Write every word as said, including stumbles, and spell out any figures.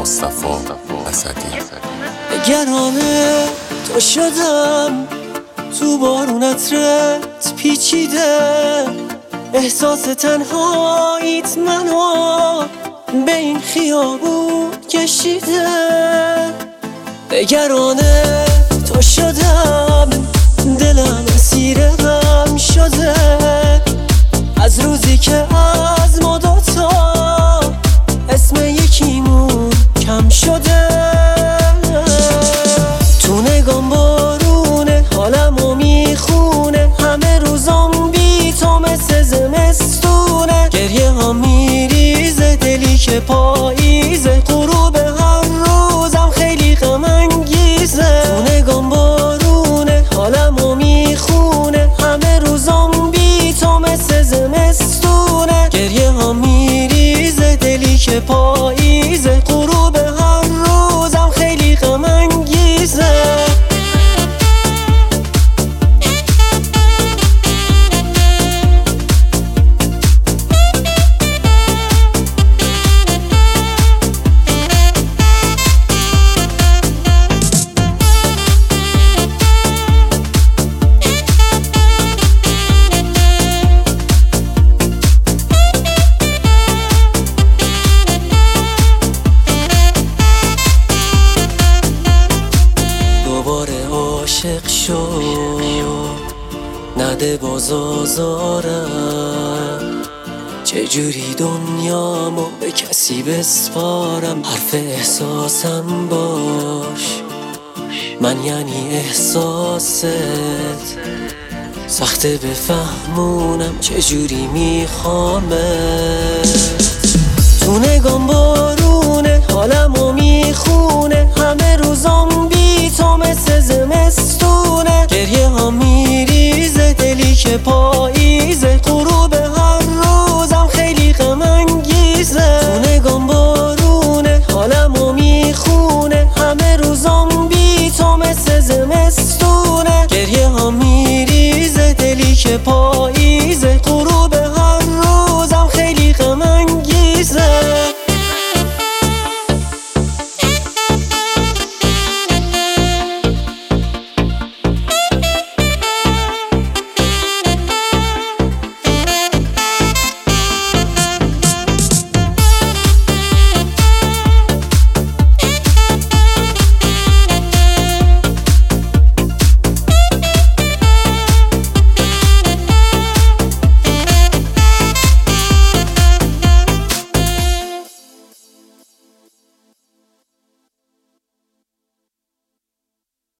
مصطفی اسدی. نگرانه تو شدم، تو بارون عطرت پیچیده، احساس تنهاییت منو به این خیابون کشیده. نگرانه تو شدم، دلم اسیر غم شده، از روزی که از ما دوتا اسم یکیمون کم شده. تو نگام بارونه، حالمو میخونه، همه روزام بی تو مثل زمستونه. گریه ها میریزه، دلی که پاییزه، غروب هر روزم خیلی غم انگیزه. تو نگام بارونه، حالمو میخونه، همه روزام بی تو مثل زمستونه. گریه ها میریزه، دلی که پاییزه، غروب هر روزم خیلی غم انگیزه. عاشق شو، نده باز آزارم، چجوری دنیامو به کسی بسپارم. حرف احساسم باش، من یعنی احساست، سخته بفهمونم چجوری میخوامت. تو نگام بارونه، حالمو میخونه، همه روزام بی تو مثل زمستونه. گریه ها میریزه، دلی که پای